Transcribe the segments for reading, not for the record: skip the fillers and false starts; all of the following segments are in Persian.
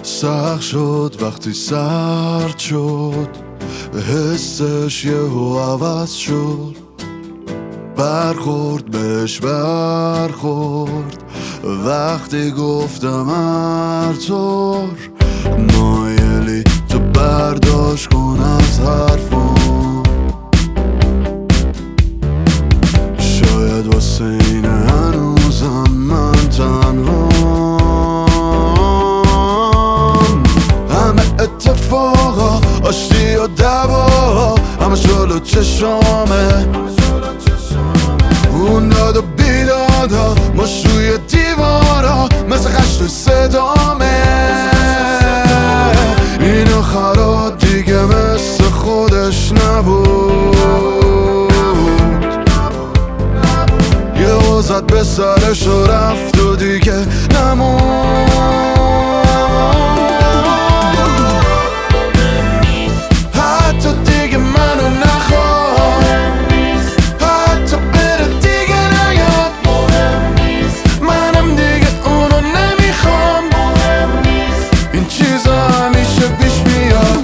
سخت شد وقتی سرد شد، حسش یهو عوض شد، برخورد بهش برخورد وقتی گفتم هر طور مایلی تو برداشت کن از حرفم. شاید واسه این هنوزم من تنهام، همه اتفاقا آشتی و دعوا همه جلو چشامه، اون داد و بیدادا ماش روی دیوارا مثل خش توی صدامه. این آخرات دیگه مثل خودش نبود، یه زد به سرش و رفت و دیگه نمون. حتی دیگه منو نخواد، حتی بره دیگه نیاد، منم دیگه اونو نمیخوام. این چیزا همیشه پیش میاد.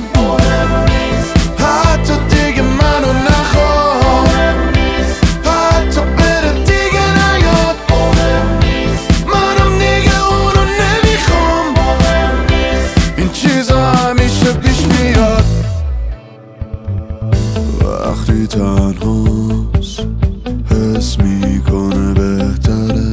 حتی دیگه منو نخواد، حتی بره دیگه نیاد، منم دیگه اونو نمیخوام. این چیزا همیشه پیش میاد. وقتی تنهاست حس میکنه بهتره،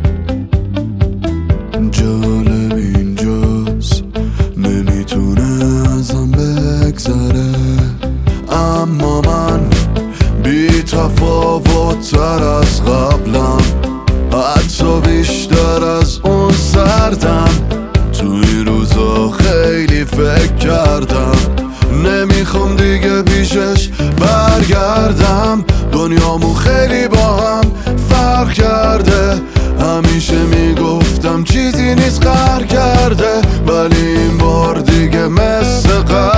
جالب اینجاست نمیتونه ازم بگذره. اما من بی تفاوت تر از قبلم، حتی بیشتر از اون سردم. تو این روزا خیلی فکر کردم، نمیخوام دیگه پیشش برگردم. دنیامون خیلی با هم فرق کرده، همیشه میگفتم چیزی نیست غر کرده، ولی این بار دیگه مثل قبل